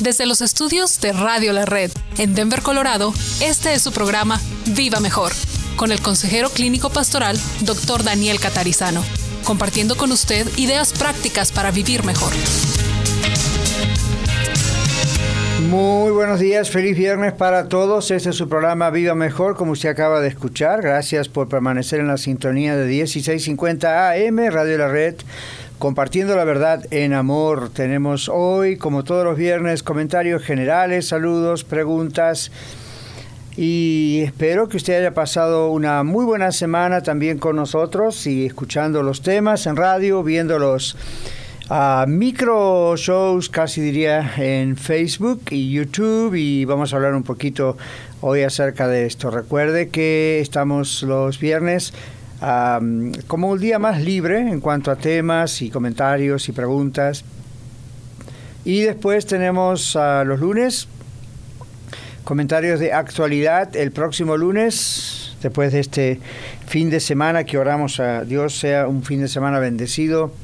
Desde los estudios de Radio La Red en Denver, Colorado, este es su programa Viva Mejor, con el consejero clínico pastoral Dr. Daniel Catarizano, compartiendo con usted ideas prácticas para vivir mejor. Muy buenos días, feliz viernes para todos. Este es su programa Viva Mejor, como usted acaba de escuchar. Gracias por permanecer en la sintonía de 1650 AM, Radio La Red, compartiendo la verdad en amor. Tenemos hoy, como todos los viernes, comentarios generales, saludos, preguntas. Y espero que usted haya pasado una muy buena semana también con nosotros y escuchando los temas en radio, viendo los micro shows, casi diría, en Facebook y YouTube, y vamos a hablar un poquito hoy acerca de esto. Recuerde que estamos los viernes como un día más libre en cuanto a temas y comentarios y preguntas, y después tenemos los lunes comentarios de actualidad. El próximo lunes, después de este fin de semana, que oramos a Dios sea un fin de semana bendecido,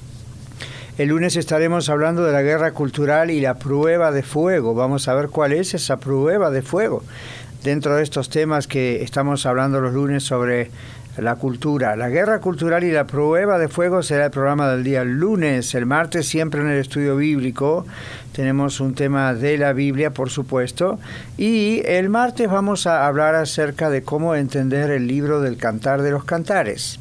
el lunes estaremos hablando de la guerra cultural y la prueba de fuego. Vamos a ver cuál es esa prueba de fuego dentro de estos temas que estamos hablando los lunes sobre la cultura. La guerra cultural y la prueba de fuego será el programa del día lunes. El martes, siempre en el estudio bíblico, tenemos un tema de la Biblia, por supuesto. Y el martes vamos a hablar acerca de cómo entender el libro del Cantar de los Cantares.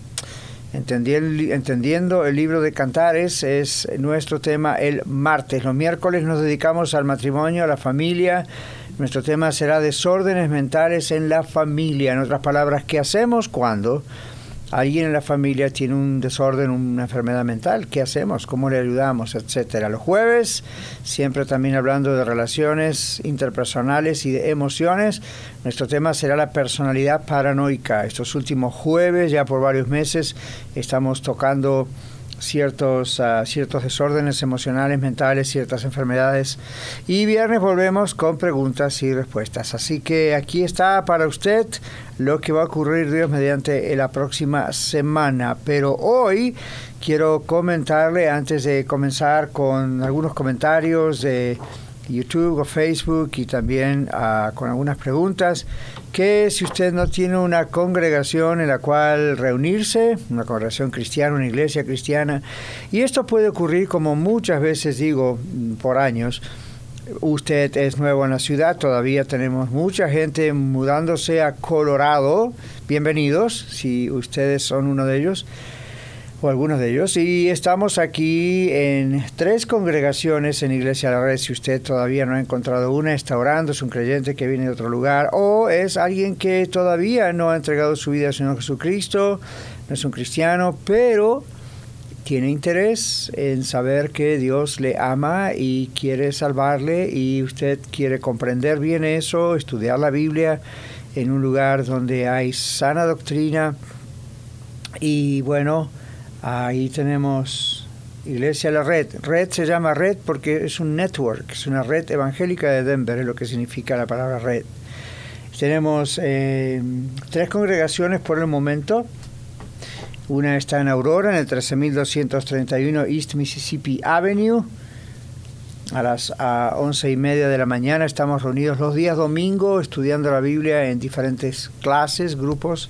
Entendiendo el libro de Cantares es nuestro tema el martes. Los miércoles nos dedicamos al matrimonio, a la familia. Nuestro tema será desórdenes mentales en la familia. En otras palabras, ¿qué hacemos cuando alguien en la familia tiene un desorden, una enfermedad mental? ¿Qué hacemos? ¿Cómo le ayudamos? Etcétera. Los jueves, siempre también hablando de relaciones interpersonales y de emociones. Nuestro tema será la personalidad paranoica. Estos últimos jueves, ya por varios meses, estamos tocando ciertos desórdenes emocionales, mentales, ciertas enfermedades. Y viernes volvemos con preguntas y respuestas. Así que aquí está para usted lo que va a ocurrir, Dios mediante, en la próxima semana. Pero hoy quiero comentarle, antes de comenzar con algunos comentarios de YouTube o Facebook y también con algunas preguntas, que si usted no tiene una congregación en la cual reunirse, una congregación cristiana, una iglesia cristiana, y esto puede ocurrir, como muchas veces digo, por años. Usted es nuevo en la ciudad, todavía tenemos mucha gente mudándose a Colorado. Bienvenidos, si ustedes son uno de ellos o algunos de ellos, y estamos aquí en 3 congregaciones en Iglesia La Red. Si usted todavía no ha encontrado una, está orando, es un creyente que viene de otro lugar, o es alguien que todavía no ha entregado su vida al Señor Jesucristo, no es un cristiano, pero tiene interés en saber que Dios le ama y quiere salvarle, y usted quiere comprender bien eso, estudiar la Biblia en un lugar donde hay sana doctrina. Y bueno, ahí tenemos Iglesia La Red. Red se llama Red porque es un network, es una red evangélica de Denver, es lo que significa la palabra red. Tenemos 3 congregaciones por el momento. Una está en Aurora, en el 13231 East Mississippi Avenue. A las 11:30 de la mañana estamos reunidos los días domingo estudiando la Biblia en diferentes clases, grupos.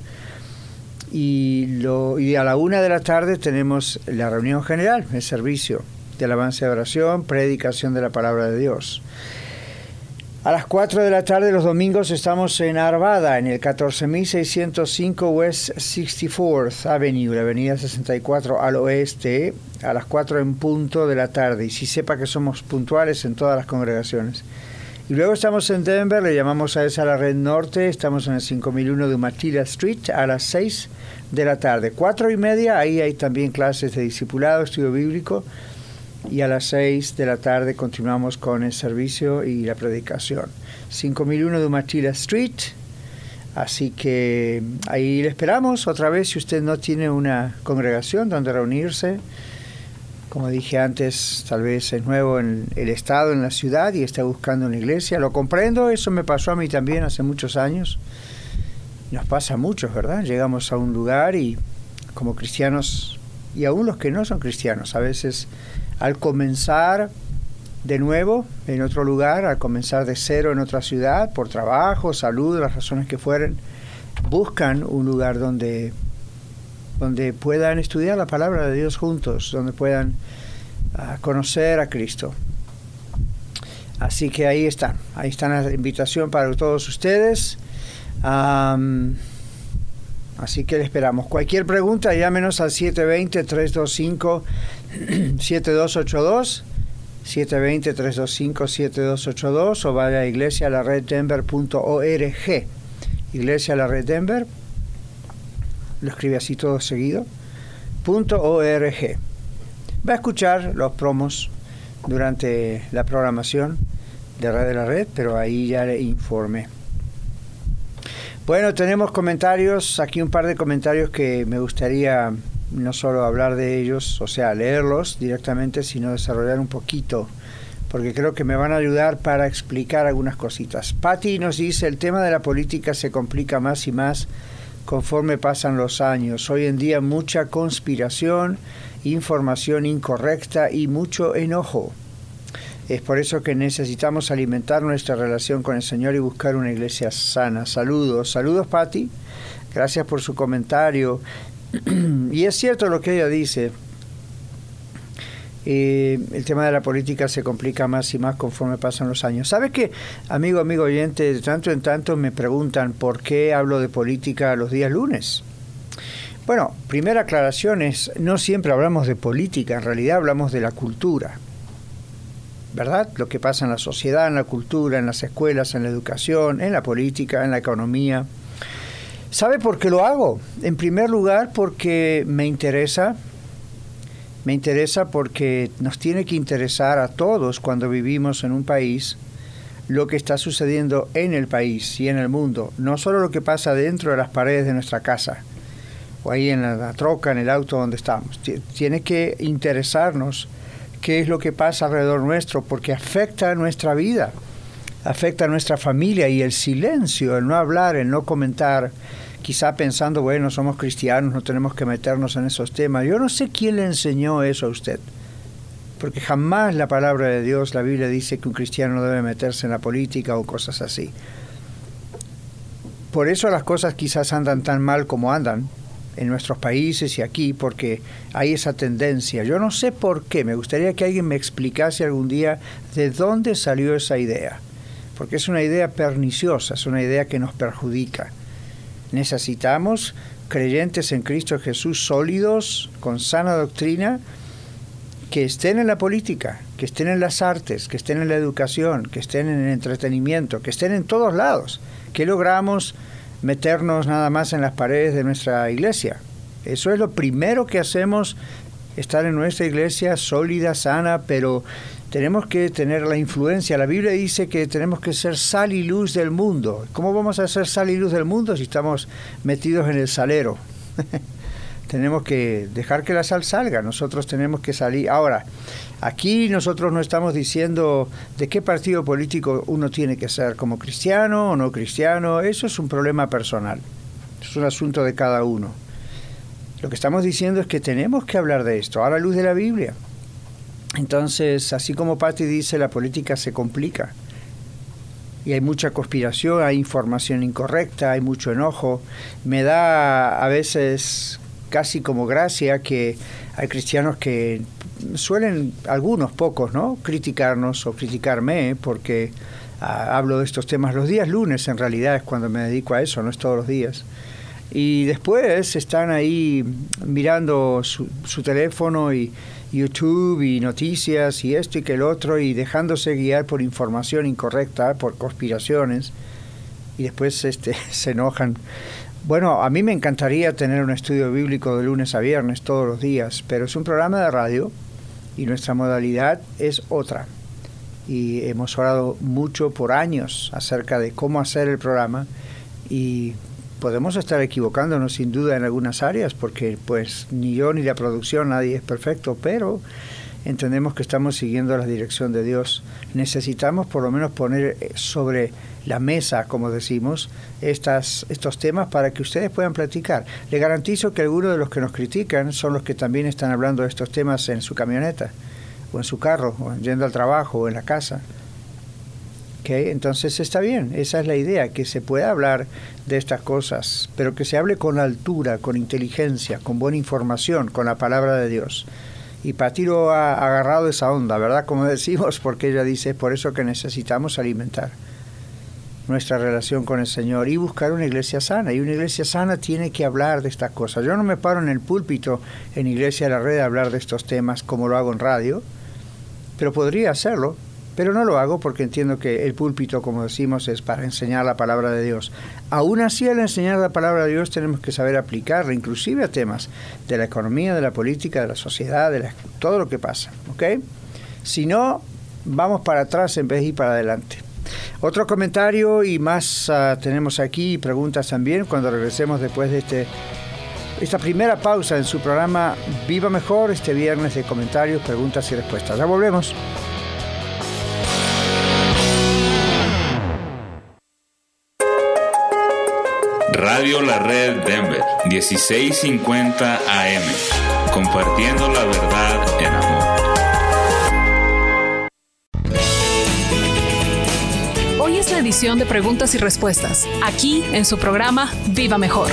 Y a la 1 de la tarde tenemos la reunión general, el servicio de alabanza y oración, predicación de la palabra de Dios. A las 4 de la tarde los domingos estamos en Arvada, en el 14605 West 64th Avenue, la avenida 64 al oeste, a las 4 en punto de la tarde. Y si sepa que somos puntuales en todas las congregaciones. Y luego estamos en Denver, le llamamos a esa la Red Norte, estamos en el 5001 de Umatilla Street a las 6 de la tarde. 4:30, ahí hay también clases de discipulado, estudio bíblico, y a las 6 de la tarde continuamos con el servicio y la predicación. 5001 de Umatilla Street, así que ahí le esperamos otra vez si usted no tiene una congregación donde reunirse. Como dije antes, tal vez es nuevo en el estado, en la ciudad, y está buscando una iglesia. Lo comprendo, eso me pasó a mí también hace muchos años. Nos pasa a muchos, ¿verdad? Llegamos a un lugar y como cristianos, y aún los que no son cristianos, a veces al comenzar de nuevo en otro lugar, al comenzar de cero en otra ciudad, por trabajo, salud, las razones que fueren, buscan un lugar donde puedan estudiar la palabra de Dios juntos, donde puedan conocer a Cristo. Así que ahí está la invitación para todos ustedes. Así que le esperamos. Cualquier pregunta, llámenos al 720-325-7282, 720-325-7282, o vaya a iglesialareddenver.org. Iglesia La Red Denver, lo escribe así todo seguido, .org. Va a escuchar los promos durante la programación de Radio de la Red, pero ahí ya le informé. Bueno, tenemos comentarios, aquí un par de comentarios que me gustaría no solo hablar de ellos, o sea, leerlos directamente, sino desarrollar un poquito, porque creo que me van a ayudar para explicar algunas cositas. Patty nos dice, el tema de la política se complica más y más conforme pasan los años. Hoy en día mucha conspiración, información incorrecta y mucho enojo. Es por eso que necesitamos alimentar nuestra relación con el Señor y buscar una iglesia sana. Saludos, Patty. Gracias por su comentario. Y es cierto lo que ella dice. El tema de la política se complica más y más conforme pasan los años. ¿Sabe qué, amigo oyente? De tanto en tanto me preguntan por qué hablo de política los días lunes. Bueno, primera aclaración es, no siempre hablamos de política, en realidad hablamos de la cultura, ¿verdad? Lo que pasa en la sociedad, en la cultura, en las escuelas, en la educación, en la política, en la economía. ¿Sabe por qué lo hago? En primer lugar, porque me interesa porque nos tiene que interesar a todos cuando vivimos en un país lo que está sucediendo en el país y en el mundo, no solo lo que pasa dentro de las paredes de nuestra casa o ahí en la troca, en el auto donde estamos. Tiene que interesarnos qué es lo que pasa alrededor nuestro, porque afecta a nuestra vida, afecta a nuestra familia, y el silencio, el no hablar, el no comentar, quizá pensando, bueno, somos cristianos, no tenemos que meternos en esos temas. Yo no sé quién le enseñó eso a usted, porque jamás la palabra de Dios, la Biblia dice que un cristiano no debe meterse en la política o cosas así. Por eso las cosas quizás andan tan mal como andan en nuestros países y aquí, porque hay esa tendencia. Yo no sé por qué, me gustaría que alguien me explicase algún día de dónde salió esa idea, porque es una idea perniciosa, es una idea que nos perjudica. Necesitamos creyentes en Cristo Jesús sólidos, con sana doctrina, que estén en la política, que estén en las artes, que estén en la educación, que estén en el entretenimiento, que estén en todos lados. ¿Qué logramos meternos nada más en las paredes de nuestra iglesia? Eso es lo primero que hacemos, estar en nuestra iglesia sólida, sana, pero tenemos que tener la influencia. La Biblia dice que tenemos que ser sal y luz del mundo. ¿Cómo vamos a ser sal y luz del mundo si estamos metidos en el salero? Tenemos que dejar que la sal salga, nosotros tenemos que salir. Ahora, aquí nosotros no estamos diciendo de qué partido político uno tiene que ser, como cristiano o no cristiano. Eso es un problema personal, es un asunto de cada uno. Lo que estamos diciendo es que tenemos que hablar de esto a la luz de la Biblia. Entonces, así como Patty dice, la política se complica. Y hay mucha conspiración, hay información incorrecta, hay mucho enojo. Me da a veces casi como gracia que hay cristianos que suelen, algunos pocos, ¿no?, criticarnos o criticarme, porque hablo de estos temas los días lunes, en realidad es cuando me dedico a eso, no es todos los días. Y después están ahí mirando su teléfono y YouTube y noticias y esto y que el otro, y dejándose guiar por información incorrecta, por conspiraciones, y después se enojan. Bueno, a mí me encantaría tener un estudio bíblico de lunes a viernes todos los días, pero es un programa de radio y nuestra modalidad es otra. Y hemos orado mucho por años acerca de cómo hacer el programa, y podemos estar equivocándonos sin duda en algunas áreas, porque pues ni yo ni la producción, nadie es perfecto, pero entendemos que estamos siguiendo la dirección de Dios. Necesitamos por lo menos poner sobre la mesa, como decimos, estos temas para que ustedes puedan platicar. Le garantizo que algunos de los que nos critican son los que también están hablando de estos temas en su camioneta o en su carro, o yendo al trabajo, o en la casa. ¿Okay? Entonces está bien, esa es la idea, que se pueda hablar de estas cosas, pero que se hable con altura, con inteligencia, con buena información, con la palabra de Dios. Y Patiro ha agarrado esa onda, ¿verdad? Como decimos, porque ella dice, es por eso que necesitamos alimentar nuestra relación con el Señor y buscar una iglesia sana. Y una iglesia sana tiene que hablar de estas cosas. Yo no me paro en el púlpito en Iglesia de la Red a hablar de estos temas como lo hago en radio, pero podría hacerlo. Pero no lo hago porque entiendo que el púlpito, como decimos, es para enseñar la palabra de Dios. Aún así, al enseñar la palabra de Dios tenemos que saber aplicarla, inclusive a temas de la economía, de la política, de la sociedad, todo lo que pasa. ¿Okay? Si no, vamos para atrás en vez de ir para adelante. Otro comentario y más tenemos aquí, preguntas también, cuando regresemos después de esta primera pausa en su programa Viva Mejor, este viernes de comentarios, preguntas y respuestas. Ya volvemos. Radio La Red Denver, 1650 AM, compartiendo la verdad en amor. Hoy es la edición de preguntas y respuestas, aquí en su programa Viva Mejor.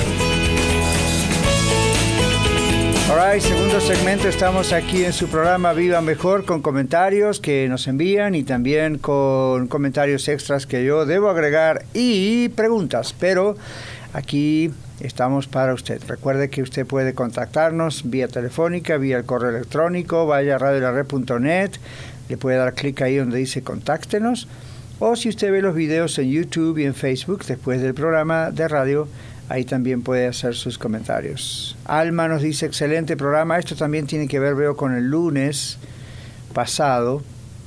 Alright, segundo segmento, estamos aquí en su programa Viva Mejor con comentarios que nos envían y también con comentarios extras que yo debo agregar y preguntas, pero aquí estamos para usted. Recuerde que usted puede contactarnos vía telefónica, vía el correo electrónico, vaya a radiolared.net, le puede dar clic ahí donde dice contáctenos, o si usted ve los videos en YouTube y en Facebook después del programa de radio, ahí también puede hacer sus comentarios. Alma nos dice, excelente programa. Esto también tiene que ver, veo, con el lunes pasado,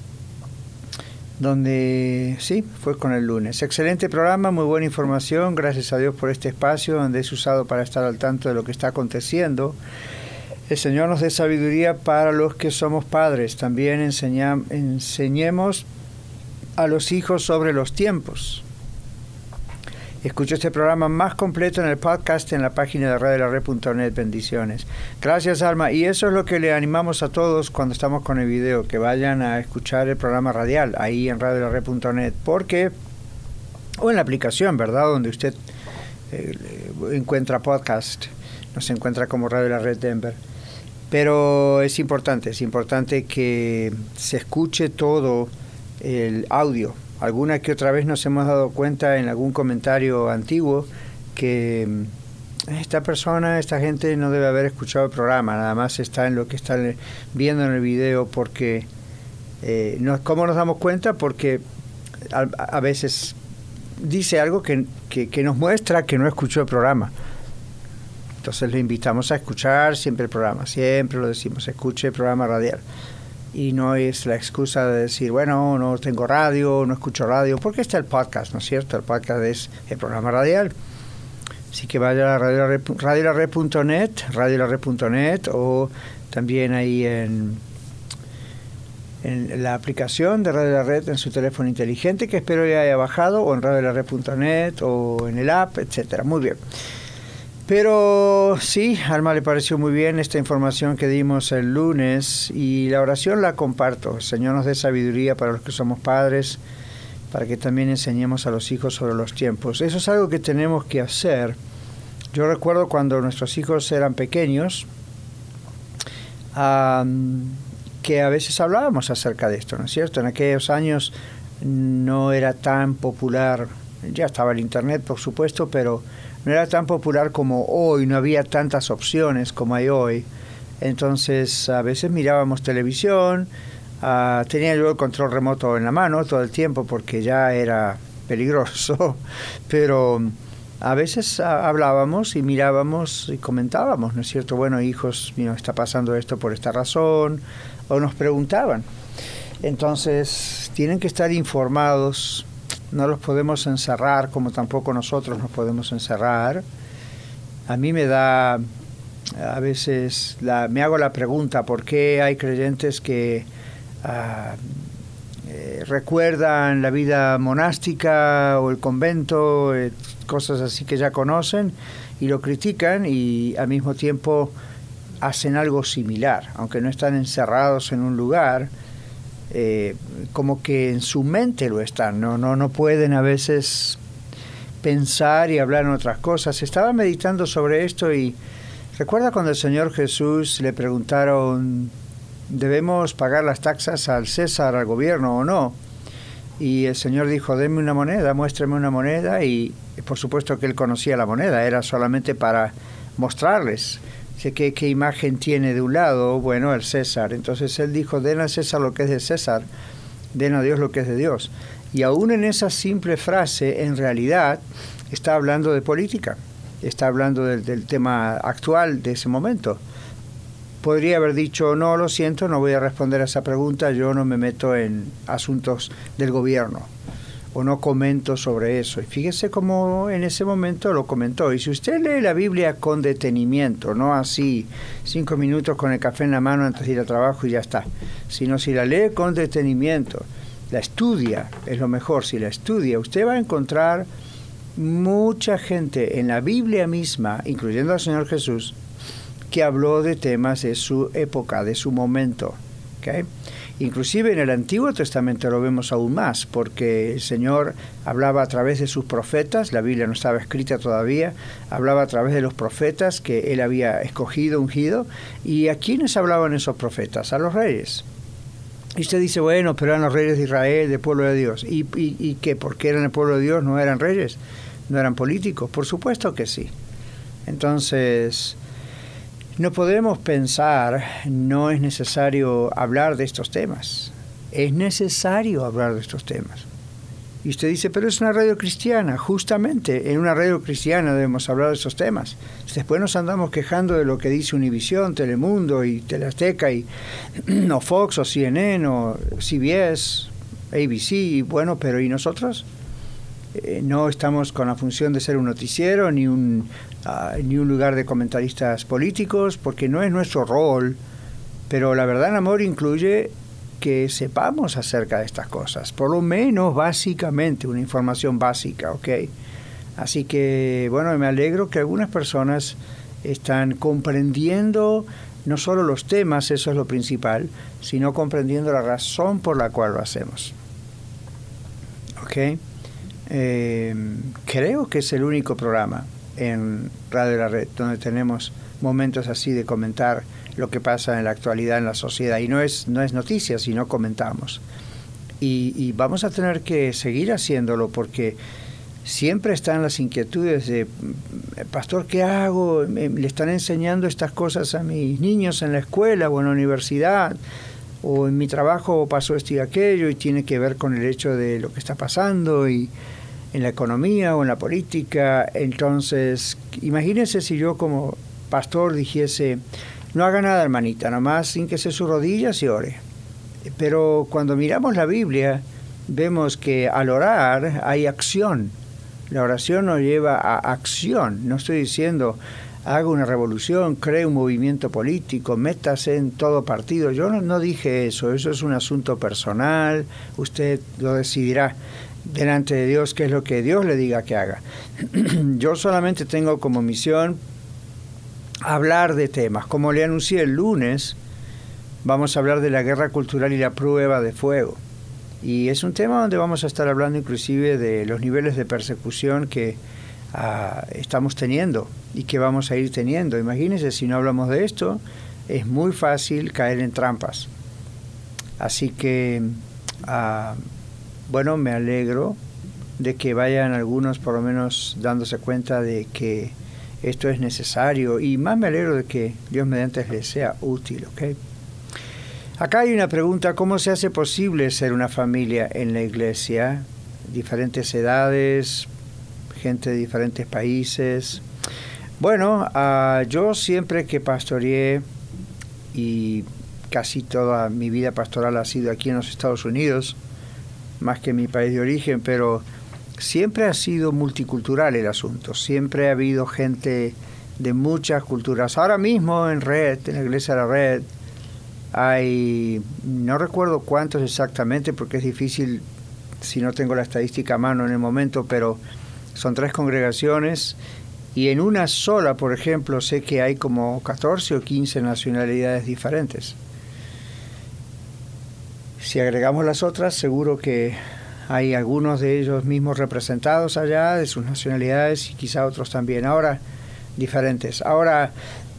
donde, sí, fue con el lunes. Excelente programa, muy buena información. Gracias a Dios por este espacio donde es usado para estar al tanto de lo que está aconteciendo. El Señor nos dé sabiduría para los que somos padres. También enseñemos a los hijos sobre los tiempos. Escucho este programa más completo en el podcast en la página de radiolared.net. Bendiciones. Gracias, Alma. Y eso es lo que le animamos a todos cuando estamos con el video, que vayan a escuchar el programa radial ahí en radiolared.net, porque, o en la aplicación, ¿verdad?, donde usted encuentra podcast. Nos encuentra como Radio La Red Denver. Pero es importante que se escuche todo el audio. Alguna que otra vez nos hemos dado cuenta en algún comentario antiguo que esta gente no debe haber escuchado el programa, nada más está en lo que están viendo en el video, porque ¿cómo nos damos cuenta? Porque a veces dice algo que nos muestra que no escuchó el programa. Entonces le invitamos a escuchar siempre el programa, siempre lo decimos, escuche el programa radial. Y no es la excusa de decir, bueno, no tengo radio, no escucho radio, porque está el podcast, ¿no es cierto? El podcast es el programa radial. Así que vaya a radiolared.net, o también ahí en la aplicación de Radio La Red en su teléfono inteligente, que espero ya haya bajado, o en radiolared.net, o en el app, etcétera. Muy bien. Pero sí, Alma, le pareció muy bien esta información que dimos el lunes, y la oración la comparto. El Señor nos dé sabiduría para los que somos padres, para que también enseñemos a los hijos sobre los tiempos. Eso es algo que tenemos que hacer. Yo recuerdo cuando nuestros hijos eran pequeños, que a veces hablábamos acerca de esto, ¿no es cierto? En aquellos años no era tan popular, ya estaba el internet, por supuesto, pero no era tan popular como hoy, no había tantas opciones como hay hoy. Entonces a veces mirábamos televisión, tenía yo el control remoto en la mano todo el tiempo porque ya era peligroso, pero a veces hablábamos y mirábamos y comentábamos, ¿no es cierto? Bueno, hijos, está pasando esto por esta razón, o nos preguntaban. Entonces tienen que estar informados. No los podemos encerrar, como tampoco nosotros nos podemos encerrar. A mí me da, a veces, me hago la pregunta, ¿por qué hay creyentes que recuerdan la vida monástica o el convento, cosas así que ya conocen, y lo critican, y al mismo tiempo hacen algo similar, aunque no están encerrados en un lugar, como que en su mente lo están, no pueden a veces pensar y hablar en otras cosas. Estaba meditando sobre esto y recuerda cuando el Señor Jesús le preguntaron, ¿debemos pagar las taxas al César, al gobierno o no? Y el Señor dijo, denme una moneda, muéstrame una moneda, y por supuesto que él conocía la moneda, era solamente para mostrarles qué imagen tiene de un lado. Bueno, el César. Entonces él dijo, den a César lo que es de César, den a Dios lo que es de Dios. Y aún en esa simple frase, en realidad, está hablando de política, está hablando del tema actual de ese momento. Podría haber dicho, no, lo siento, no voy a responder a esa pregunta, yo no me meto en asuntos del gobierno, o no comento sobre eso. Y fíjese cómo en ese momento lo comentó. Y si usted lee la Biblia con detenimiento, no así 5 minutos con el café en la mano antes de ir al trabajo y ya está, sino si la lee con detenimiento, la estudia, es lo mejor, si la estudia, usted va a encontrar mucha gente en la Biblia misma, incluyendo al Señor Jesús, que habló de temas de su época, de su momento. ¿Okay? Inclusive en el Antiguo Testamento lo vemos aún más, porque el Señor hablaba a través de sus profetas, la Biblia no estaba escrita todavía, hablaba a través de los profetas que Él había escogido, ungido. ¿Y a quiénes hablaban esos profetas? A los reyes. Y usted dice, bueno, pero eran los reyes de Israel, del pueblo de Dios. ¿Y qué? ¿Porque eran el pueblo de Dios? ¿No eran reyes? ¿No eran políticos? Por supuesto que sí. Entonces, no podemos pensar, no es necesario hablar de estos temas. Es necesario hablar de estos temas. Y usted dice, pero es una radio cristiana. Justamente, en una radio cristiana debemos hablar de esos temas. Después nos andamos quejando de lo que dice Univisión, Telemundo y Teleazteca, o Fox, o CNN, o CBS, ABC, y bueno, pero ¿y nosotros? No estamos con la función de ser un noticiero, ni un lugar de comentaristas políticos, porque no es nuestro rol. Pero la verdad en amor incluye que sepamos acerca de estas cosas, por lo menos básicamente, una información básica, ¿ok? Así que, bueno, me alegro que algunas personas están comprendiendo no solo los temas, eso es lo principal, sino comprendiendo la razón por la cual lo hacemos. ¿Ok? Creo que es el único programa en Radio La Red donde tenemos momentos así de comentar lo que pasa en la actualidad en la sociedad, y no es noticia, sino comentamos. Y vamos a tener que seguir haciéndolo, porque siempre están las inquietudes de, pastor, ¿qué hago? Le están enseñando estas cosas a mis niños en la escuela o en la universidad, o en mi trabajo pasó esto y aquello, y tiene que ver con el hecho de lo que está pasando y en la economía o en la política. Entonces, imagínense si yo como pastor dijese, no haga nada, hermanita, nomás hínquese sus rodillas y ore. Pero cuando miramos la Biblia, vemos que al orar hay acción. La oración nos lleva a acción. No estoy diciendo, haga una revolución, cree un movimiento político, métase en todo partido. Yo no dije eso. Eso es un asunto personal. Usted lo decidirá delante de Dios, qué es lo que Dios le diga que haga. Yo solamente tengo como misión hablar de temas. Como le anuncié el lunes, vamos a hablar de la guerra cultural y la prueba de fuego. Y es un tema donde vamos a estar hablando inclusive de los niveles de persecución que estamos teniendo y que vamos a ir teniendo. Imagínense, si no hablamos de esto, es muy fácil caer en trampas. Así que, bueno, me alegro de que vayan algunos por lo menos dándose cuenta de que esto es necesario, y más me alegro de que Dios mediante les sea útil, ¿ok? Acá hay una pregunta, ¿cómo se hace posible ser una familia en la iglesia? Diferentes edades, gente de diferentes países. Bueno, yo siempre que pastoreé, y casi toda mi vida pastoral ha sido aquí en los Estados Unidos, más que en mi país de origen, pero siempre ha sido multicultural el asunto. Siempre ha habido gente de muchas culturas. Ahora mismo en Red, en la iglesia de la Red, hay, no recuerdo cuántos exactamente, porque es difícil si no tengo la estadística a mano en el momento, pero son 3 congregaciones Y en una sola, por ejemplo, sé que hay como 14 o 15 nacionalidades diferentes. Si agregamos las otras, seguro que hay algunos de ellos mismos representados allá, de sus nacionalidades, y quizá otros también. Ahora, diferentes. Ahora,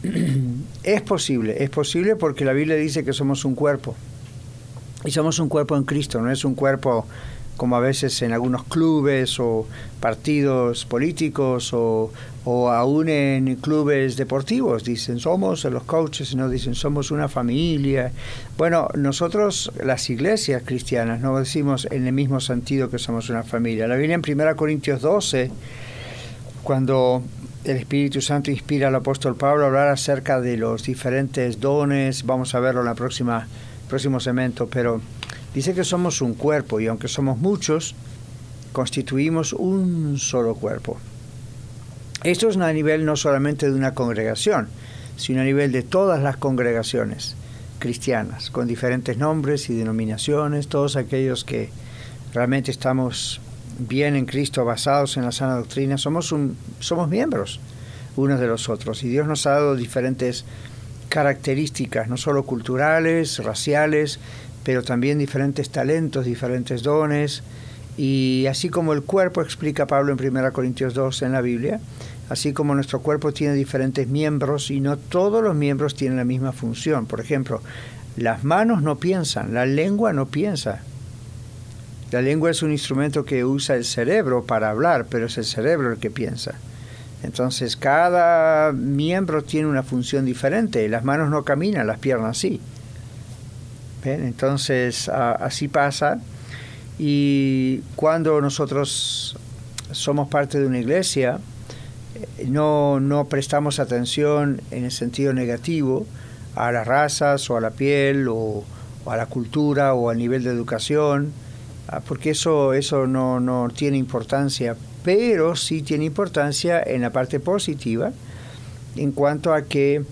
es posible porque la Biblia dice que somos un cuerpo. Y somos un cuerpo en Cristo, no es un cuerpo como a veces en algunos clubes o partidos políticos o aún en clubes deportivos. Dicen, somos los coaches, no dicen, somos una familia. Bueno, nosotros, las iglesias cristianas, no decimos en el mismo sentido que somos una familia. La Biblia en 1 Corintios 12, cuando el Espíritu Santo inspira al apóstol Pablo a hablar acerca de los diferentes dones, vamos a verlo en la próximo segmento, pero dice que somos un cuerpo y aunque somos muchos, constituimos un solo cuerpo. Esto es a nivel no solamente de una congregación, sino a nivel de todas las congregaciones cristianas, con diferentes nombres y denominaciones, todos aquellos que realmente estamos bien en Cristo, basados en la sana doctrina, somos miembros unos de los otros. Y Dios nos ha dado diferentes características, no solo culturales, raciales, pero también diferentes talentos, diferentes dones. Y así como el cuerpo, explica Pablo en 1 Corintios 2 en la Biblia, así como nuestro cuerpo tiene diferentes miembros y no todos los miembros tienen la misma función. Por ejemplo, las manos no piensan, la lengua no piensa. La lengua es un instrumento que usa el cerebro para hablar, pero es el cerebro el que piensa. Entonces, cada miembro tiene una función diferente. Las manos no caminan, las piernas sí. ¿Ven? Entonces, así pasa. Y cuando nosotros somos parte de una iglesia, no prestamos atención en el sentido negativo a las razas o a la piel o a la cultura o al nivel de educación, porque eso no tiene importancia, pero sí tiene importancia en la parte positiva, en cuanto a que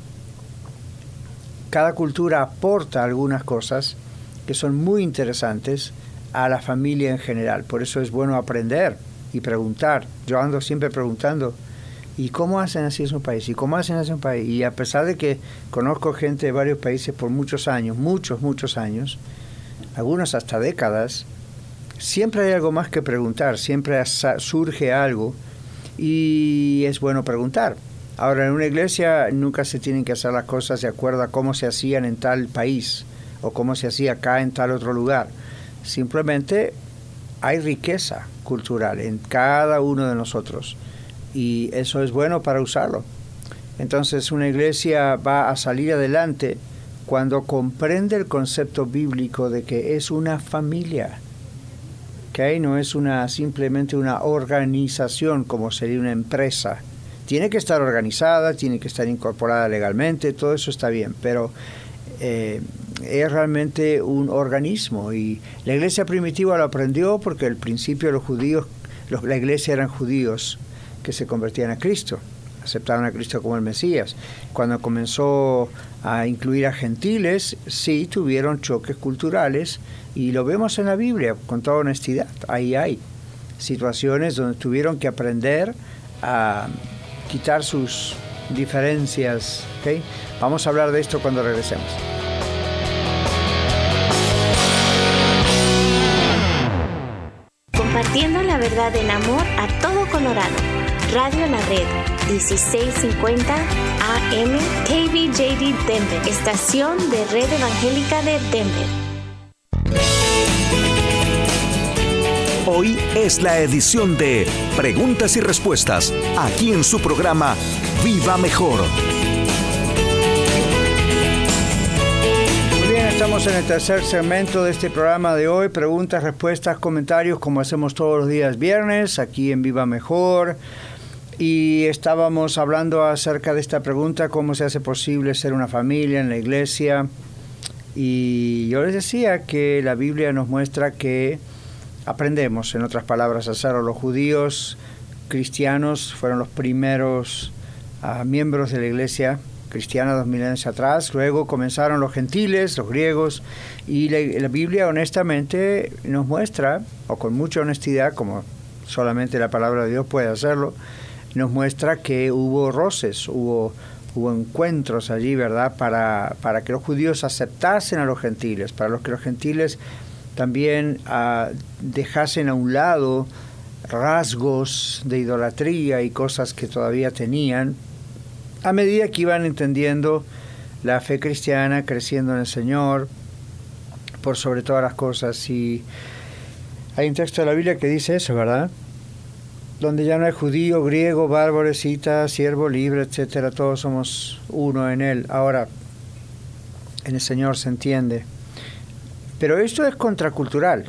cada cultura aporta algunas cosas que son muy interesantes a la familia en general. Por eso es bueno aprender y preguntar. Yo ando siempre preguntando, ¿y cómo hacen así en su país? ¿Y cómo hacen así en su país? Y a pesar de que conozco gente de varios países por muchos años, muchos años, algunos hasta décadas, siempre hay algo más que preguntar, siempre surge algo y es bueno preguntar. Ahora, en una iglesia nunca se tienen que hacer las cosas de acuerdo a cómo se hacían en tal país o cómo se hacía acá en tal otro lugar. Simplemente hay riqueza cultural en cada uno de nosotros y eso es bueno para usarlo. Entonces, una iglesia va a salir adelante cuando comprende el concepto bíblico de que es una familia. ¿Okay? No es simplemente una organización como sería una empresa. Tiene que estar organizada, tiene que estar incorporada legalmente, todo eso está bien, pero es realmente un organismo. Y la iglesia primitiva lo aprendió porque al principio los judíos, la iglesia eran judíos que se convertían a Cristo, aceptaban a Cristo como el Mesías. Cuando comenzó a incluir a gentiles, sí tuvieron choques culturales y lo vemos en la Biblia con toda honestidad. Ahí hay situaciones donde tuvieron que aprender a quitar sus diferencias. ¿Okay? Vamos a hablar de esto cuando regresemos. Compartiendo la verdad en amor a todo Colorado. Radio La Red, 1650 AM, KBJD Denver, estación de Red Evangélica de Denver. Hoy es la edición de Preguntas y Respuestas, aquí en su programa Viva Mejor. Muy bien, estamos en el tercer segmento de este programa de hoy. Preguntas, respuestas, comentarios, como hacemos todos los días viernes, aquí en Viva Mejor. Y estábamos hablando acerca de esta pregunta, ¿cómo se hace posible ser una familia en la iglesia? Y yo les decía que la Biblia nos muestra que aprendemos, en otras palabras, a hacerlo. Los judíos cristianos fueron los primeros miembros de la iglesia cristiana 2000 años atrás. Luego comenzaron los gentiles, los griegos, y la Biblia honestamente nos muestra, o con mucha honestidad, como solamente la palabra de Dios puede hacerlo, nos muestra que hubo roces, hubo encuentros allí, ¿verdad?, para que los judíos aceptasen a los gentiles, para que los gentiles también dejasen a un lado rasgos de idolatría y cosas que todavía tenían, a medida que iban entendiendo la fe cristiana, creciendo en el Señor, por sobre todas las cosas. Y hay un texto de la Biblia que dice eso, ¿verdad?, donde ya no hay judío, griego, bárbaro, escita, siervo, libre, etcétera, todos somos uno en Él. Ahora, en el Señor se entiende. Pero esto es contracultural.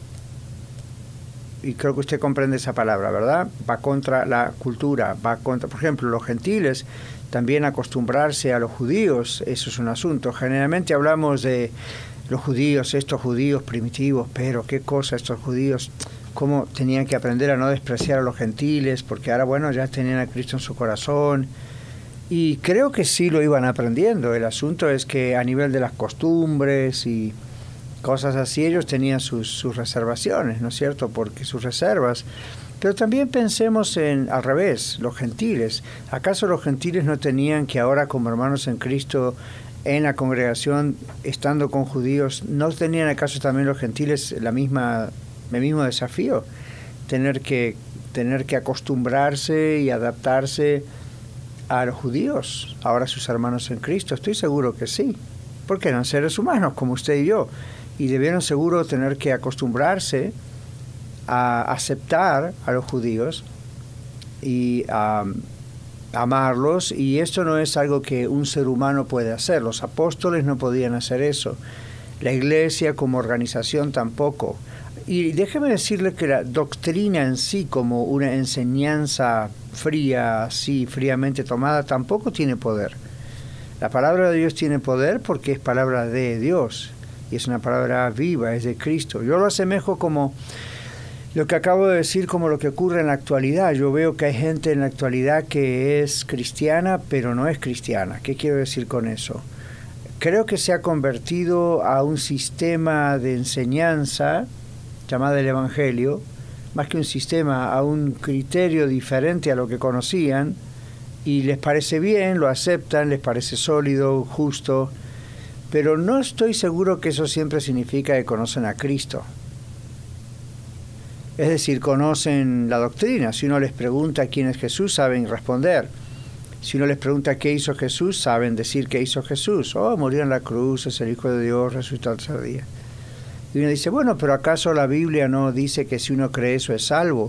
Y creo que usted comprende esa palabra, ¿verdad? Va contra la cultura, va contra, por ejemplo, los gentiles, también acostumbrarse a los judíos, eso es un asunto. Generalmente hablamos de los judíos, estos judíos primitivos, pero qué cosa estos judíos, cómo tenían que aprender a no despreciar a los gentiles, porque ahora, bueno, ya tenían a Cristo en su corazón. Y creo que sí lo iban aprendiendo. El asunto es que a nivel de las costumbres y cosas así, ellos tenían sus reservaciones, ¿no es cierto?, porque sus reservas. Pero también pensemos al revés, los gentiles. ¿Acaso los gentiles no tenían que ahora, como hermanos en Cristo, en la congregación, estando con judíos, no tenían acaso también los gentiles el mismo desafío? Tener que acostumbrarse y adaptarse a los judíos, ahora sus hermanos en Cristo. Estoy seguro que sí, porque eran seres humanos como usted y yo, y debieron seguro tener que acostumbrarse a aceptar a los judíos y a amarlos, y esto no es algo que un ser humano puede hacer. Los apóstoles no podían hacer eso, la iglesia como organización tampoco. Y déjeme decirle que la doctrina en sí, como una enseñanza fría, así fríamente tomada, tampoco tiene poder. La palabra de Dios tiene poder porque es palabra de Dios y es una palabra viva, es de Cristo. Yo lo asemejo como lo que acabo de decir, como lo que ocurre en la actualidad. Yo veo que hay gente en la actualidad que es cristiana, pero no es cristiana. ¿Qué quiero decir con eso? Creo que se ha convertido a un sistema de enseñanza llamado el Evangelio, más que un sistema, a un criterio diferente a lo que conocían, y les parece bien, lo aceptan, les parece sólido, justo, pero no estoy seguro que eso siempre significa que conocen a Cristo. Es decir, conocen la doctrina. Si uno les pregunta quién es Jesús, saben responder. Si uno les pregunta qué hizo Jesús, saben decir qué hizo Jesús. Oh, murió en la cruz, es el Hijo de Dios, resucitó al tercer día. Y uno dice, bueno, pero ¿acaso la Biblia no dice que si uno cree eso es salvo?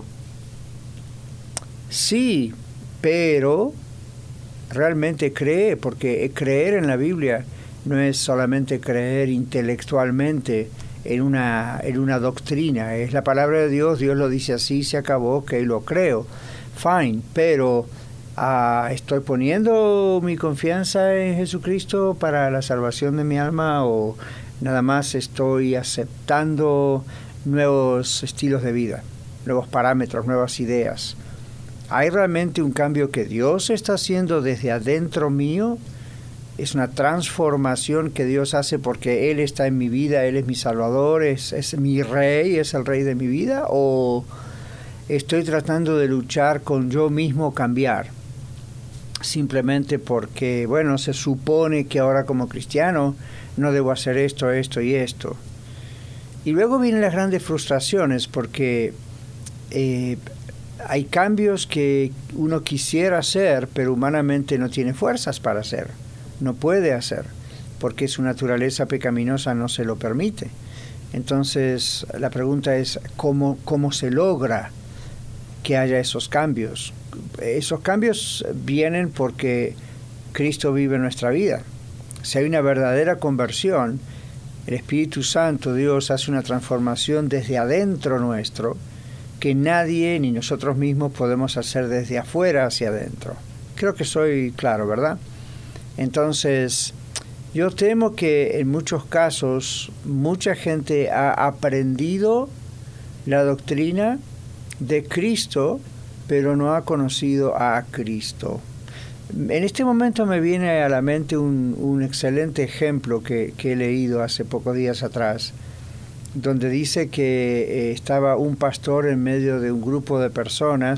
Sí, pero realmente cree, porque creer en la Biblia no es solamente creer intelectualmente en una doctrina, es la palabra de Dios, Dios lo dice así, se acabó, que lo creo, fine, pero ¿estoy poniendo mi confianza en Jesucristo para la salvación de mi alma, o nada más estoy aceptando nuevos estilos de vida, nuevos parámetros, nuevas ideas? ¿Hay realmente un cambio que Dios está haciendo desde adentro mío? ¿Es una transformación que Dios hace porque Él está en mi vida, Él es mi Salvador, es mi Rey, es el Rey de mi vida? ¿O estoy tratando de luchar con yo mismo cambiar? Simplemente porque, bueno, se supone que ahora como cristiano no debo hacer esto, esto y esto. Y luego vienen las grandes frustraciones porque hay cambios que uno quisiera hacer, pero humanamente no tiene fuerzas para hacer. No puede hacer, porque su naturaleza pecaminosa no se lo permite. Entonces, la pregunta es, ¿cómo se logra que haya esos cambios? Esos cambios vienen porque Cristo vive en nuestra vida. Si hay una verdadera conversión, el Espíritu Santo, Dios, hace una transformación desde adentro nuestro, que nadie ni nosotros mismos podemos hacer desde afuera hacia adentro. Creo que soy claro, ¿verdad? Entonces, yo temo que en muchos casos mucha gente ha aprendido la doctrina de Cristo, pero no ha conocido a Cristo. En este momento me viene a la mente un excelente ejemplo que he leído hace pocos días atrás, donde dice que estaba un pastor en medio de un grupo de personas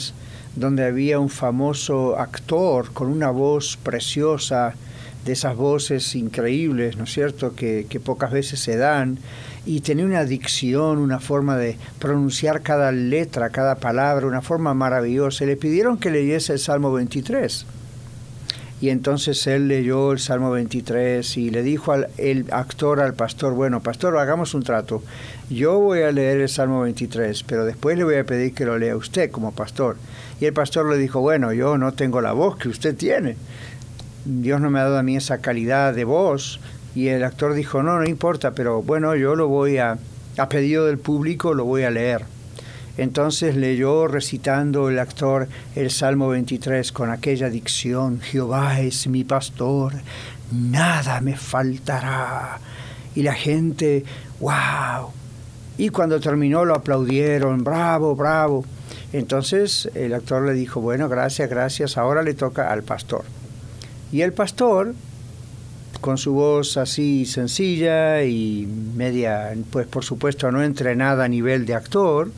donde había un famoso actor con una voz preciosa, de esas voces increíbles, ¿no es cierto?, que pocas veces se dan, y tenía una dicción, una forma de pronunciar cada letra, cada palabra, una forma maravillosa. Le pidieron que leyese el Salmo 23. Y entonces él leyó el Salmo 23 y le dijo el actor al pastor, bueno, pastor, hagamos un trato. Yo voy a leer el Salmo 23, pero después le voy a pedir que lo lea usted como pastor. Y el pastor le dijo, bueno, yo no tengo la voz que usted tiene. Dios no me ha dado a mí esa calidad de voz. Y el actor dijo, no importa, pero bueno, yo lo voy a pedido del público, lo voy a leer. Entonces leyó recitando el actor el Salmo 23 con aquella dicción, Jehová es mi pastor, nada me faltará. Y la gente, wow. Y cuando terminó lo aplaudieron, bravo, bravo. Entonces el actor le dijo, bueno, gracias, ahora le toca al pastor. Y el pastor, con su voz así sencilla y media, pues por supuesto no entrenada a nivel de actor,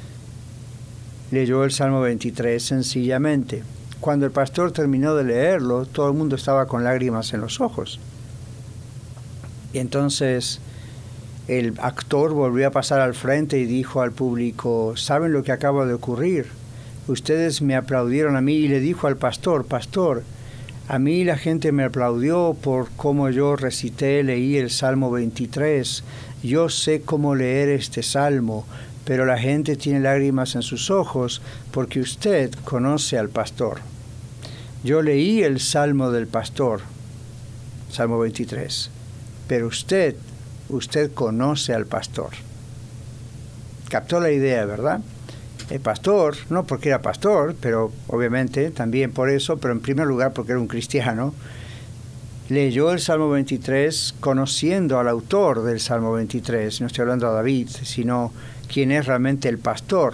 leyó el Salmo 23 sencillamente. Cuando el pastor terminó de leerlo, todo el mundo estaba con lágrimas en los ojos. Y entonces el actor volvió a pasar al frente y dijo al público, ¿saben lo que acaba de ocurrir? Ustedes me aplaudieron a mí, y le dijo al pastor, pastor, a mí la gente me aplaudió por cómo yo leí el Salmo 23. Yo sé cómo leer este salmo, pero la gente tiene lágrimas en sus ojos porque usted conoce al pastor. Yo leí el Salmo del pastor, Salmo 23, pero usted conoce al pastor. Captó la idea, ¿verdad? El pastor, no porque era pastor, pero obviamente también por eso, pero en primer lugar porque era un cristiano, leyó el Salmo 23 conociendo al autor del Salmo 23. No estoy hablando a David, sino quién es realmente el pastor.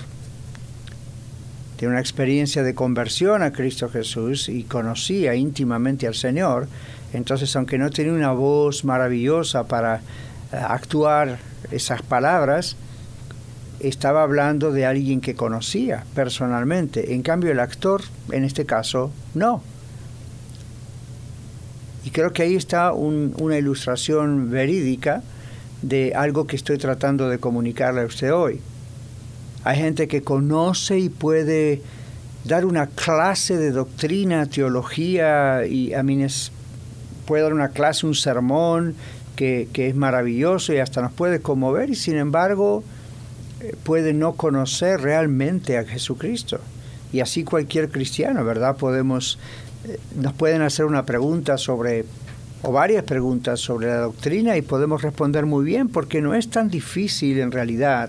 Tiene una experiencia de conversión a Cristo Jesús y conocía íntimamente al Señor. Entonces, aunque no tenía una voz maravillosa para actuar esas palabras, estaba hablando de alguien que conocía personalmente. En cambio, el actor, en este caso, no. Y creo que ahí está una ilustración verídica de algo que estoy tratando de comunicarle a usted hoy. Hay gente que conoce y puede dar una clase de doctrina, teología, y puede dar una clase, un sermón que es maravilloso y hasta nos puede conmover, y sin embargo puede no conocer realmente a Jesucristo. Y así cualquier cristiano, ¿verdad? Nos pueden hacer una pregunta o varias preguntas sobre la doctrina y podemos responder muy bien, porque no es tan difícil en realidad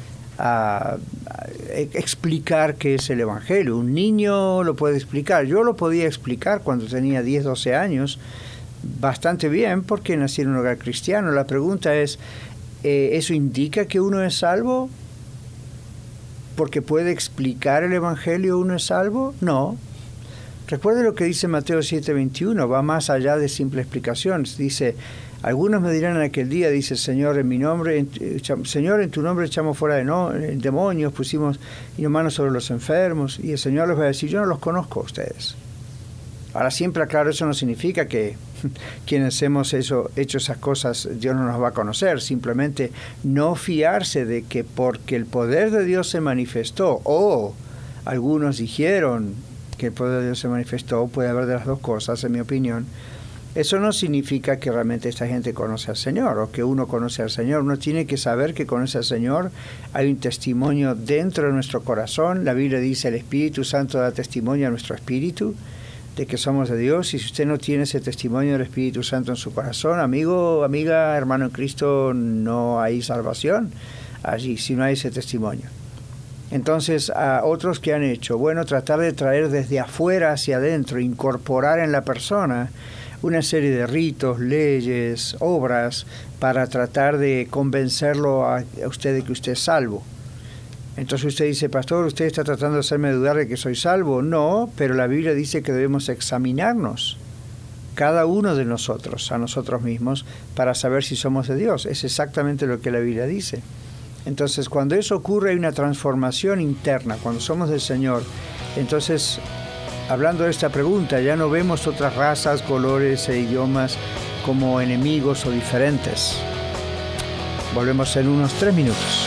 explicar qué es el Evangelio. Un niño lo puede explicar. Yo lo podía explicar cuando tenía 10, 12 años bastante bien, porque nací en un hogar cristiano. La pregunta es, ¿eso indica que uno es salvo? ¿Porque puede explicar el Evangelio uno es salvo? No. Recuerde lo que dice Mateo 7:21, va más allá de simple explicación. Dice, algunos me dirán en aquel día, dice, Señor, en tu nombre echamos fuera demonios, pusimos manos sobre los enfermos, y el Señor les va a decir, yo no los conozco a ustedes. Ahora siempre aclaro, eso no significa que quienes hemos hecho esas cosas Dios no nos va a conocer. Simplemente no fiarse de que porque el poder de Dios se manifestó, o algunos dijeron que el poder de Dios se manifestó, puede haber de las dos cosas, en mi opinión. Eso no significa que realmente esta gente conoce al Señor o que uno conoce al Señor. Uno tiene que saber que conoce al Señor. Hay un testimonio dentro de nuestro corazón. La Biblia dice, el Espíritu Santo da testimonio a nuestro espíritu de que somos de Dios. Y si usted no tiene ese testimonio del Espíritu Santo en su corazón, amigo, amiga, hermano en Cristo, no hay salvación allí si no hay ese testimonio. Entonces, a otros que han hecho, bueno, tratar de traer desde afuera hacia adentro, incorporar en la persona una serie de ritos, leyes, obras, para tratar de convencerlo a usted de que usted es salvo. Entonces usted dice, pastor, ¿usted está tratando de hacerme dudar de que soy salvo? No, pero la Biblia dice que debemos examinarnos, cada uno de nosotros, a nosotros mismos, para saber si somos de Dios. Es exactamente lo que la Biblia dice. Entonces, cuando eso ocurre, hay una transformación interna. Cuando somos del Señor, Entonces, hablando de esta pregunta, ya no vemos otras razas, colores e idiomas como enemigos o diferentes. Volvemos en unos 3 minutos.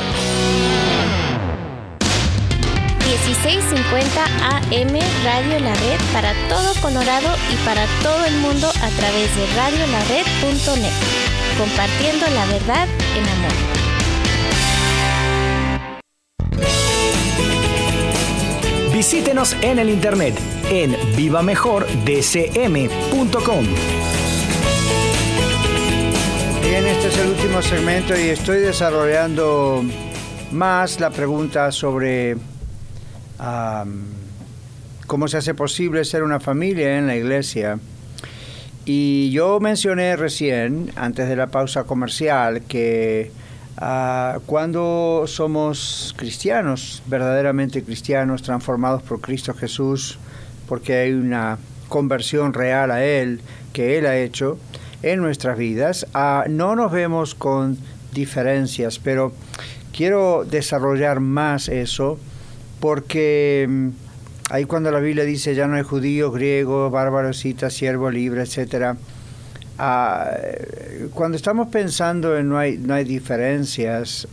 1650 AM Radio La Red para todo Colorado y para todo el mundo a través de radiolared.net. Compartiendo la verdad en amor. Visítenos en el internet en vivamejordcm.com. Bien, este es el último segmento y estoy desarrollando más la pregunta sobre cómo se hace posible ser una familia en la iglesia. Y yo mencioné recién, antes de la pausa comercial, que cuando somos cristianos, verdaderamente cristianos, transformados por Cristo Jesús, porque hay una conversión real a Él, que Él ha hecho en nuestras vidas, no nos vemos con diferencias, pero quiero desarrollar más eso, porque ahí cuando la Biblia dice ya no hay judío, griego, bárbaro, escita, siervo, libre, etcétera, cuando estamos pensando en no hay diferencias,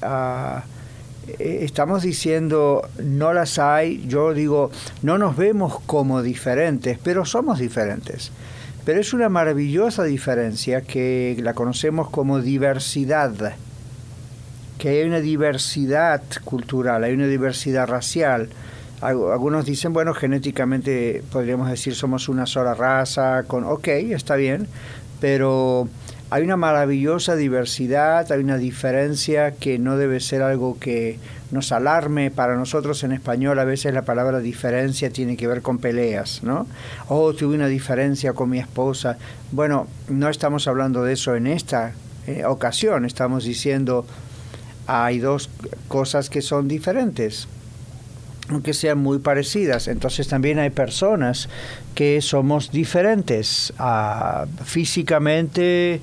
estamos diciendo no las hay. Yo digo, no nos vemos como diferentes, pero somos diferentes. Pero es una maravillosa diferencia que la conocemos como diversidad, que hay una diversidad cultural, hay una diversidad racial. Algunos dicen, bueno, genéticamente podríamos decir somos una sola raza, ok, está bien, pero hay una maravillosa diversidad, hay una diferencia que no debe ser algo que nos alarme. Para nosotros en español a veces la palabra diferencia tiene que ver con peleas, ¿no? Tuve una diferencia con mi esposa. Bueno, no estamos hablando de eso en esta ocasión, estamos diciendo hay dos cosas que son diferentes, aunque sean muy parecidas. Entonces también hay personas que somos diferentes físicamente,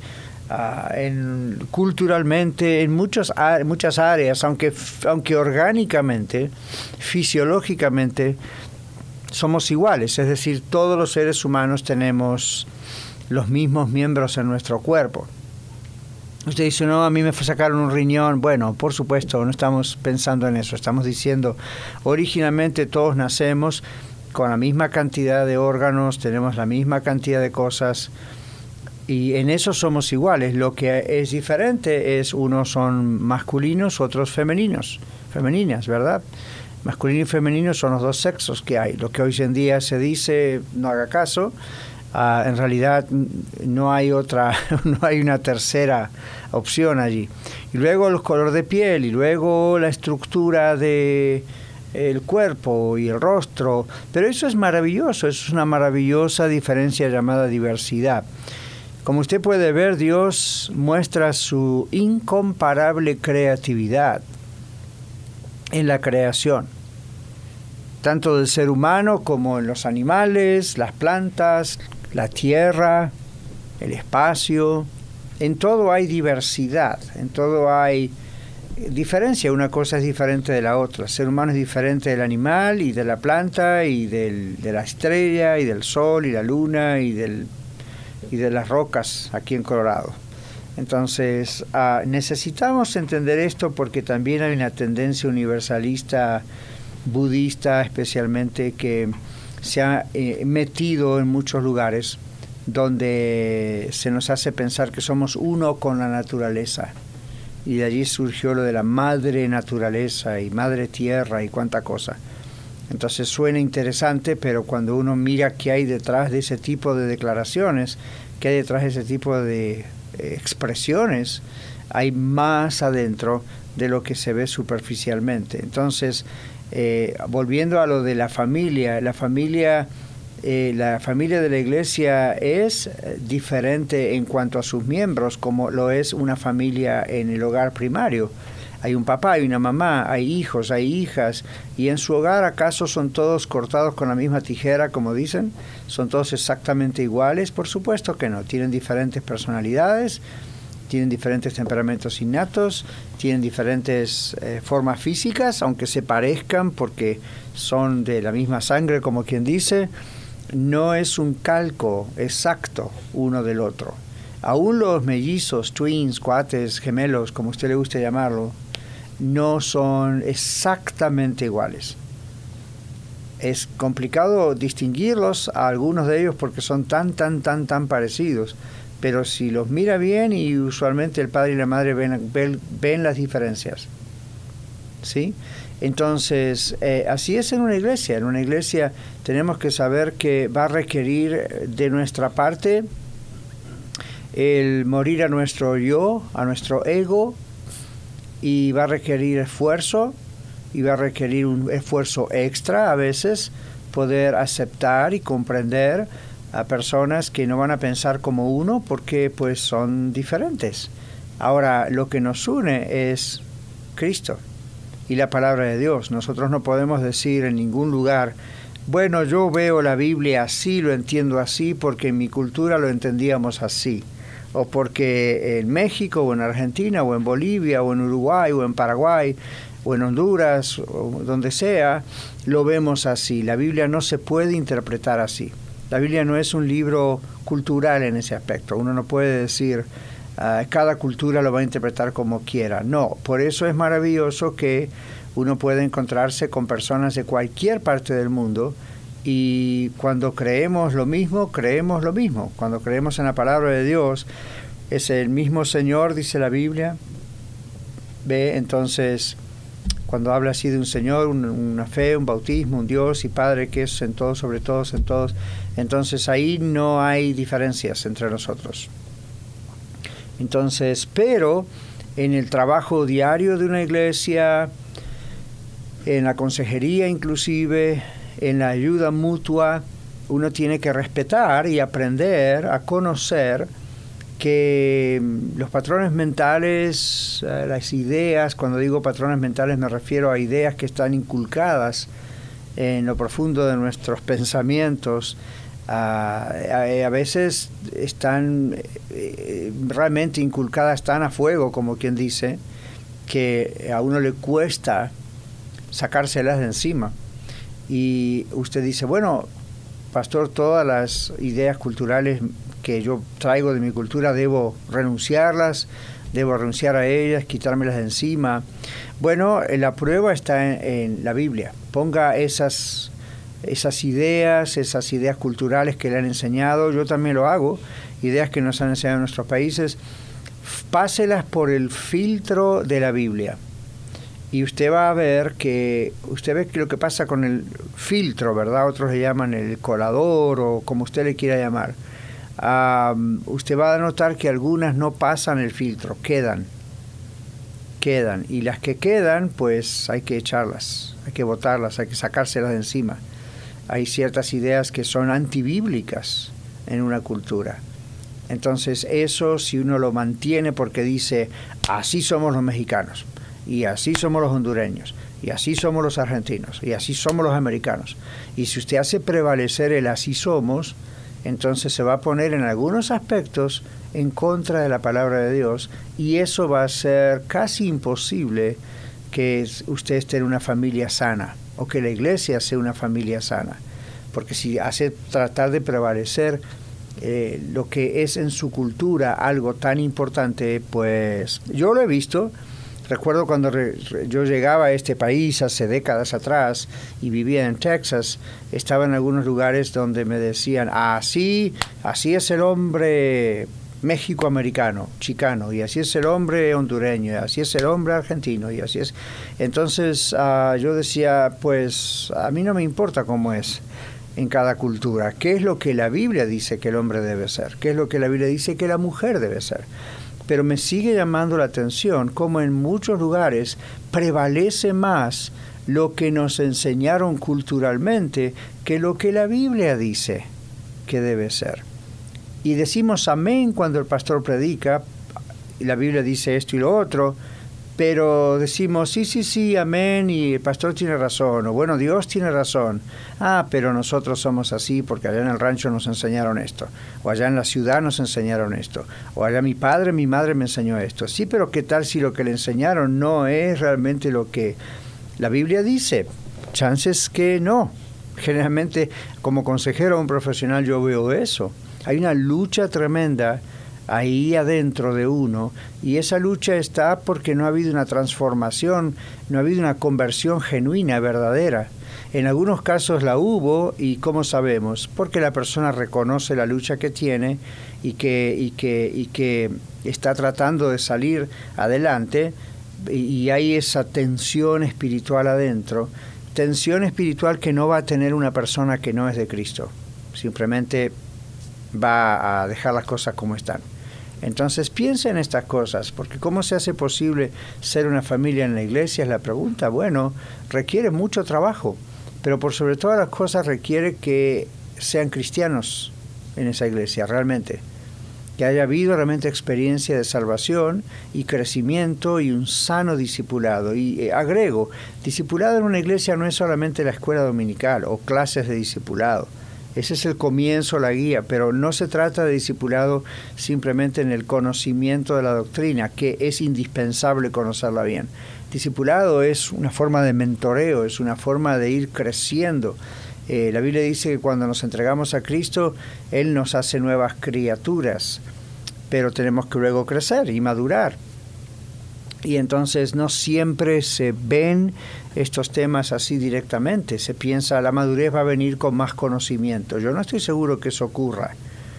culturalmente, en muchas áreas, aunque orgánicamente, fisiológicamente, somos iguales. Es decir, todos los seres humanos tenemos los mismos miembros en nuestro cuerpo. Usted dice, no, a mí me sacaron un riñón. Bueno, por supuesto, no estamos pensando en eso. Estamos diciendo, originalmente todos nacemos con la misma cantidad de órganos, tenemos la misma cantidad de cosas, y en eso somos iguales. Lo que es diferente es unos son masculinos, otros femeninas, ¿verdad? Masculino y femenino son los dos sexos que hay. Lo que hoy en día se dice, no haga caso, en realidad no hay una tercera opción allí. Y luego el color de piel, y luego la estructura de el cuerpo y el rostro. Pero eso es maravilloso, eso es una maravillosa diferencia llamada diversidad. Como usted puede ver, Dios muestra su incomparable creatividad en la creación, tanto del ser humano como en los animales, las plantas, la tierra, el espacio. En todo hay diversidad, en todo hay diferencia. Una cosa es diferente de la otra. El ser humano es diferente del animal y de la planta y de la estrella y del sol y la luna y de las rocas aquí en Colorado. Entonces, necesitamos entender esto porque también hay una tendencia universalista budista especialmente que se ha metido en muchos lugares donde se nos hace pensar que somos uno con la naturaleza, y de allí surgió lo de la madre naturaleza y madre tierra y cuánta cosa. Entonces suena interesante, pero cuando uno mira qué hay detrás de ese tipo de declaraciones, qué hay detrás de ese tipo de expresiones, hay más adentro de lo que se ve superficialmente. Entonces, volviendo a lo de la familia de la iglesia es diferente en cuanto a sus miembros, como lo es una familia en el hogar primario. Hay un papá, hay una mamá, hay hijos, hay hijas, y en su hogar, ¿acaso son todos cortados con la misma tijera, como dicen? ¿Son todos exactamente iguales? Por supuesto que no, tienen diferentes personalidades, tienen diferentes temperamentos innatos, tienen diferentes formas físicas, aunque se parezcan porque son de la misma sangre, como quien dice, no es un calco exacto uno del otro. Aún los mellizos, twins, cuates, gemelos, como usted le guste llamarlo, no son exactamente iguales. Es complicado distinguirlos a algunos de ellos porque son tan parecidos. Pero si los mira bien, y usualmente el padre y la madre ven las diferencias. ¿Sí? Entonces, así es en una iglesia. En una iglesia tenemos que saber que va a requerir de nuestra parte el morir a nuestro yo, a nuestro ego, y va a requerir esfuerzo, y va a requerir un esfuerzo extra a veces, poder aceptar y comprender a personas que no van a pensar como uno porque pues son diferentes. Ahora, lo que nos une es Cristo y la palabra de Dios. Nosotros no podemos decir en ningún lugar, bueno, yo veo la Biblia así, lo entiendo así, porque en mi cultura lo entendíamos así, o porque en México, o en Argentina, o en Bolivia, o en Uruguay, o en Paraguay, o en Honduras, o donde sea, lo vemos así. La Biblia no se puede interpretar así. La Biblia no es un libro cultural en ese aspecto. Uno no puede decir, cada cultura lo va a interpretar como quiera. No, por eso es maravilloso que uno puede encontrarse con personas de cualquier parte del mundo, y cuando creemos lo mismo, creemos lo mismo. Cuando creemos en la palabra de Dios, es el mismo Señor, dice la Biblia. ¿Ve? Entonces, cuando habla así de un Señor, una fe, un bautismo, un Dios y Padre que es en todos, sobre todos, en todos, entonces ahí no hay diferencias entre nosotros. Entonces, pero en el trabajo diario de una iglesia, en la consejería inclusive, en la ayuda mutua, uno tiene que respetar y aprender a conocer que los patrones mentales, las ideas, cuando digo patrones mentales me refiero a ideas que están inculcadas en lo profundo de nuestros pensamientos, a veces están realmente inculcadas tan a fuego, como quien dice, que a uno le cuesta sacárselas de encima. Y usted dice, bueno, pastor, todas las ideas culturales que yo traigo de mi cultura debo renunciar a ellas, quitármelas de encima. Bueno, la prueba está en la Biblia. Ponga esas ideas culturales que le han enseñado, yo también lo hago, ideas que nos han enseñado en nuestros países, páselas por el filtro de la Biblia. Y usted va a ver que lo que pasa con el filtro, ¿verdad? Otros le llaman el colador o como usted le quiera llamar. Usted va a notar que algunas no pasan el filtro, quedan. Y las que quedan, pues hay que echarlas, hay que botarlas, hay que sacárselas de encima. Hay ciertas ideas que son antibíblicas en una cultura. Entonces eso, si uno lo mantiene porque dice, así somos los mexicanos, y así somos los hondureños, y así somos los argentinos, y así somos los americanos. Y si usted hace prevalecer el así somos, entonces se va a poner en algunos aspectos en contra de la palabra de Dios, y eso va a ser casi imposible que usted esté en una familia sana, o que la iglesia sea una familia sana. Porque si hace tratar de prevalecer lo que es en su cultura algo tan importante, pues yo lo he visto. Recuerdo cuando yo llegaba a este país hace décadas atrás y vivía en Texas, estaba en algunos lugares donde me decían, así es el hombre méxico-americano, chicano, y así es el hombre hondureño, y así es el hombre argentino, y así es. Entonces yo decía, pues a mí no me importa cómo es en cada cultura, qué es lo que la Biblia dice que el hombre debe ser, qué es lo que la Biblia dice que la mujer debe ser. Pero me sigue llamando la atención cómo en muchos lugares prevalece más lo que nos enseñaron culturalmente que lo que la Biblia dice que debe ser. Y decimos amén cuando el pastor predica, y la Biblia dice esto y lo otro, pero decimos, sí, amén, y el pastor tiene razón, o bueno, Dios tiene razón. Pero nosotros somos así porque allá en el rancho nos enseñaron esto, o allá en la ciudad nos enseñaron esto, o allá mi padre, mi madre me enseñó esto. Sí, pero ¿qué tal si lo que le enseñaron no es realmente lo que la Biblia dice? Chances que no. Generalmente, como consejero o un profesional, yo veo eso. Hay una lucha tremenda ahí adentro de uno, y esa lucha está porque no ha habido una transformación, no ha habido una conversión genuina, verdadera. En algunos casos la hubo, y ¿cómo sabemos? Porque la persona reconoce la lucha que tiene y que está tratando de salir adelante, y hay esa tensión espiritual adentro, tensión espiritual que no va a tener una persona que no es de Cristo. Simplemente va a dejar las cosas como están. Entonces piensa en estas cosas, porque ¿cómo se hace posible ser una familia en la iglesia? Es la pregunta. Bueno, requiere mucho trabajo, pero por sobre todas las cosas requiere que sean cristianos en esa iglesia, realmente. Que haya habido realmente experiencia de salvación y crecimiento y un sano discipulado. Y agrego, discipulado en una iglesia no es solamente la escuela dominical o clases de discipulado. Ese es el comienzo, la guía, pero no se trata de discipulado simplemente en el conocimiento de la doctrina, que es indispensable conocerla bien. Discipulado es una forma de mentoreo, es una forma de ir creciendo. La Biblia dice que cuando nos entregamos a Cristo, Él nos hace nuevas criaturas, pero tenemos que luego crecer y madurar. Y entonces no siempre se ven estos temas así directamente. Se piensa, la madurez va a venir con más conocimiento. Yo no estoy seguro que eso ocurra.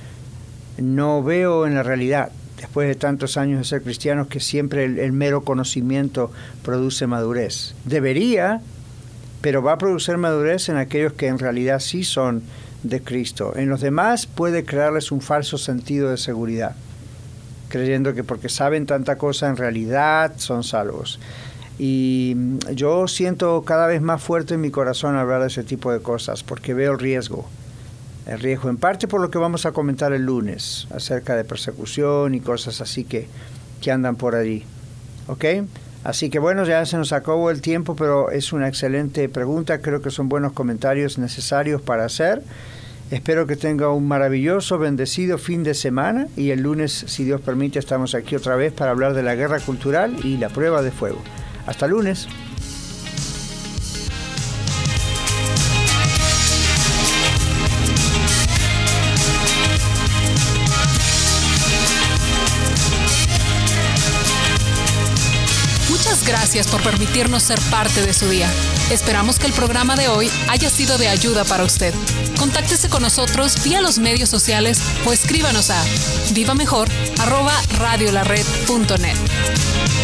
No veo en la realidad, después de tantos años de ser cristianos, que siempre el mero conocimiento produce madurez. Debería, pero va a producir madurez en aquellos que en realidad sí son de Cristo. En los demás puede crearles un falso sentido de seguridad, creyendo que porque saben tanta cosa en realidad son salvos. Y yo siento cada vez más fuerte en mi corazón hablar de ese tipo de cosas, porque veo el riesgo en parte por lo que vamos a comentar el lunes, acerca de persecución y cosas así que andan por allí. ¿Ok? Así que bueno, ya se nos acabó el tiempo, pero es una excelente pregunta, creo que son buenos comentarios necesarios para hacer. Espero que tenga un maravilloso, bendecido fin de semana, y el lunes, si Dios permite, estamos aquí otra vez para hablar de la guerra cultural y la prueba de fuego. Hasta lunes. Muchas gracias por permitirnos ser parte de su día. Esperamos que el programa de hoy haya sido de ayuda para usted. Contáctese con nosotros vía los medios sociales o escríbanos a vivamejor@radiolared.net.